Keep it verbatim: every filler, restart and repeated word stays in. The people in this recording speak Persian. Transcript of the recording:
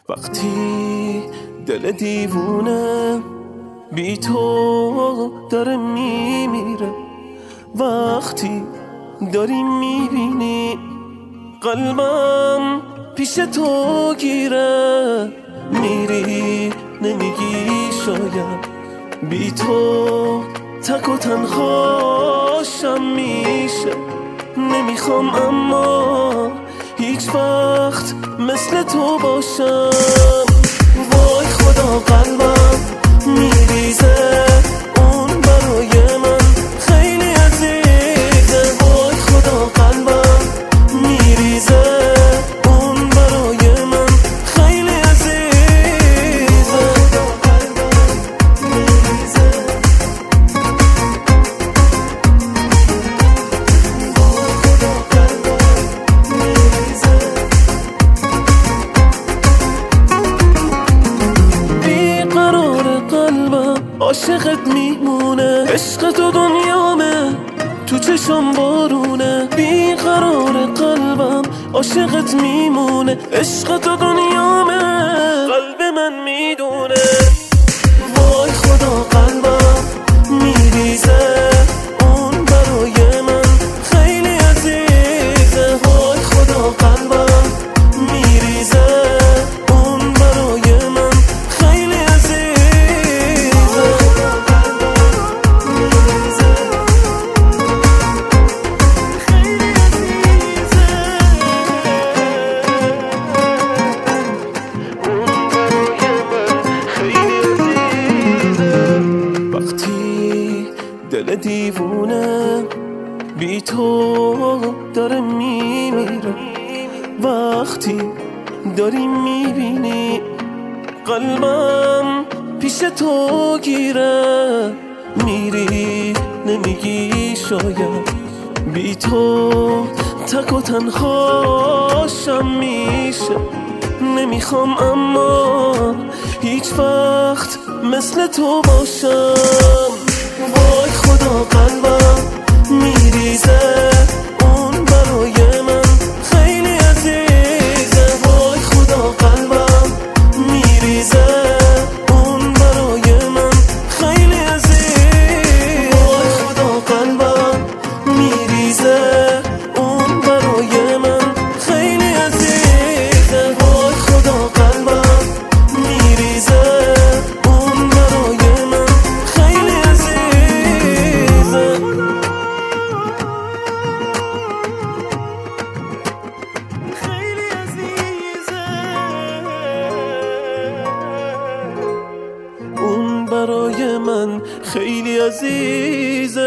وقتی دل دیوونه بی تو داره میمیره، وقتی داری میبینی قلبم پیش تو گیره، میری نمیگی شاید بی تو تک و تنهاشم میشه. نمیخوام اما هیچ وقت مثل تو باشم. وای خدا قلبم میریزه، اون برای من خیلی عزیزه. وای خدا قلبم میریزه، اون برای من خیلی عزیزه. عاشقت میمونه، عشق تو دنیامه، تو چشم بارونه. بیقرار قلبم عاشقت میمونه، عشق تو دنیامه، قلب من میدونه. وای خدا قلبم میریزه، اون برای من خیلی عزیزه. وای خدا قلبم میریزه، اون برای من خیلی عزیزه. دل دیوونه بی تو داره میمیره، وقتی داری میبینی قلبم پیش تو گیره، میری نمیگی شاید بی تو تک و تنهاشم میشه. نمیخوام اما هیچ وقت مثل تو باشم. وای خدا قلبم میریزه، اون برای من خیلی عزیزه. وای خدا قلبم میریزه، اون برای من خیلی عزیزه. وای خدا قلبم میریزه، اون برای من خیلی عزیزه. وای خدا قلبم میریزه، اون برای من خیلی عزیزه. خیلی عزیزه، اون برای من خیلی عزیزه.